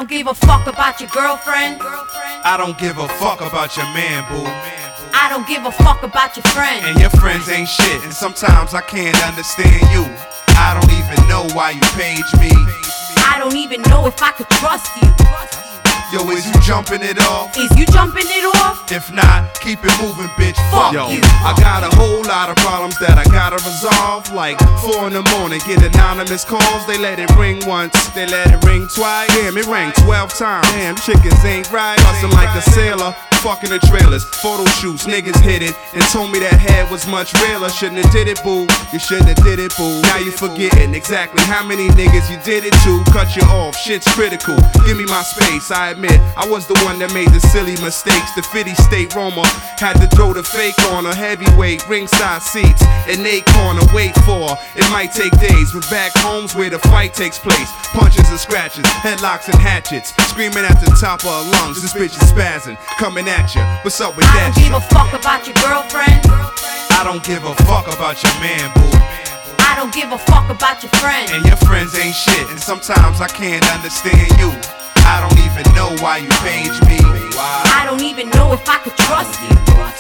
don't give a fuck about your girlfriend. I don't give a fuck about your man, boo. I don't give a fuck about your friend. And your friends ain't shit, and sometimes I can't understand you. I don't even know why you page me. I don't even know if I could trust you. Yo, is you jumping it off? Is you jumping it off? If not, keep it moving, bitch. Fuck Yo, you. I got a whole lot of problems that I gotta resolve. Like 4 in the morning, get anonymous calls. They let it ring once, they let it ring twice. Damn, it rang 12 times. Damn, chickens ain't right. Bustin' like a sailor. Fucking the trailers, photo shoots, niggas hit it and told me that head was much realer. Shouldn't have did it, boo. You shouldn't have did it, boo. Now you forgetting exactly how many niggas you did it to. Cut you off, shit's critical. Give me my space, I admit I was the one that made the silly mistakes. The 50 State Roma had to throw the fake on a heavyweight, ringside seats, and they corner wait for. It might take days, but back home's where the fight takes place. Punches and scratches, headlocks and hatchets, screaming at the top of our lungs. This bitch is spazzing, coming at you. What's up with that shit? I don't give a fuck about your girlfriend. I don't give a fuck about your man, boo. I don't give a fuck about your friend. And your friends ain't shit, and sometimes I can't understand you. I don't even know why you page me. I don't even know if I could trust you.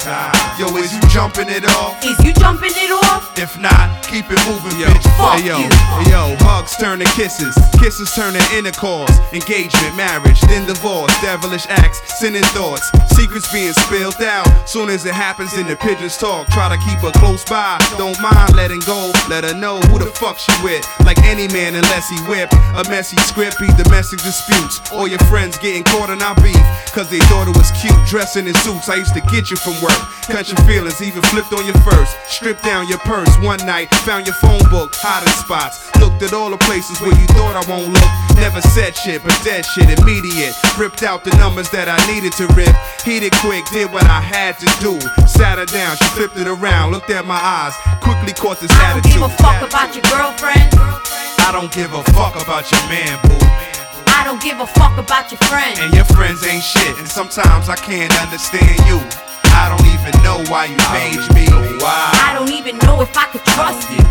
Yo, is you jumping it off? Is you jumping it off? If not, keep it moving, bitch. Fuck Hey, you. yo, hugs turn to kisses, kisses turn to intercourse, engagement, marriage, then divorce, devilish acts, sinning thoughts, secrets being spilled out. Soon as it happens, then the pigeons talk. Try to keep her close by, don't mind letting go. Let her know who the fuck she with. Like any man, unless he whipped a messy script, be domestic disputes, or your friends getting caught in our beef, cause they thought it was cute, dressing in suits. I used to get you from work, cut your feelings, even flipped on your first, stripped down your purse. One night, found your phone book, hiding spots, looked at all the places where you thought I won't look. Never said shit, but dead shit, immediate. Ripped out the numbers that I needed to rip. Heated quick, did what I had to do. Sat her down, she flipped it around, looked at my eyes, quickly caught this I don't attitude. give a fuck about your girlfriend. I don't give a fuck about your man, boo. I don't give a fuck about your friend. And your friends ain't shit, and sometimes I can't understand you. I don't even know why you page me. I don't even know if I could trust you.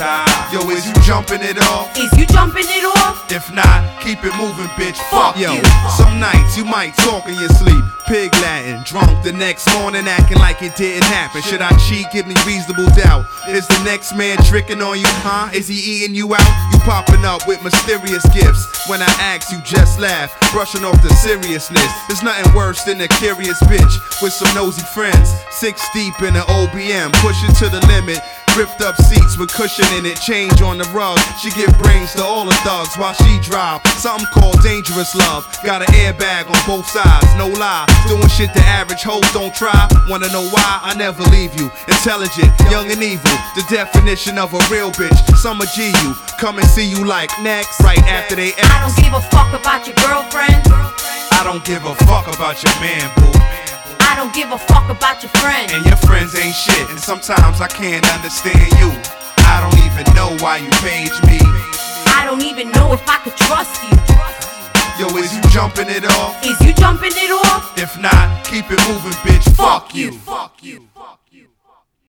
Yo, is you jumping it off? Is you jumping it off? If not, keep it moving, bitch. Fuck Yo, you. some nights you might talk in your sleep. Pig Latin, drunk the next morning, acting like it didn't happen. Should I cheat? Give me reasonable doubt. Is the next man tricking on you, huh? Is he eating you out? You popping up with mysterious gifts. When I ask, you just laugh, brushing off the seriousness. There's nothing worse than a curious bitch with some nosy friends. 6 deep in an OBM, pushing to the limit. Ripped up seats with cushion in it, change on the rug. She give brains to all the thugs while she drive. Something called dangerous love. Got an airbag on both sides, no lie. Doing shit the average hoes don't try. Wanna know why? I never leave you. Intelligent, young and evil, the definition of a real bitch. Summer G you, come and see you like next, right after they X. I don't give a fuck about your girlfriend. I don't give a fuck about your man, boo. I don't give a fuck about your friend. And your friends ain't shit, and sometimes I can't understand you. I don't even know why you page me. I don't even know if I could trust you. Yo, is you jumping it off? Is you jumping it off? If not, keep it moving, bitch. Fuck you. Fuck you.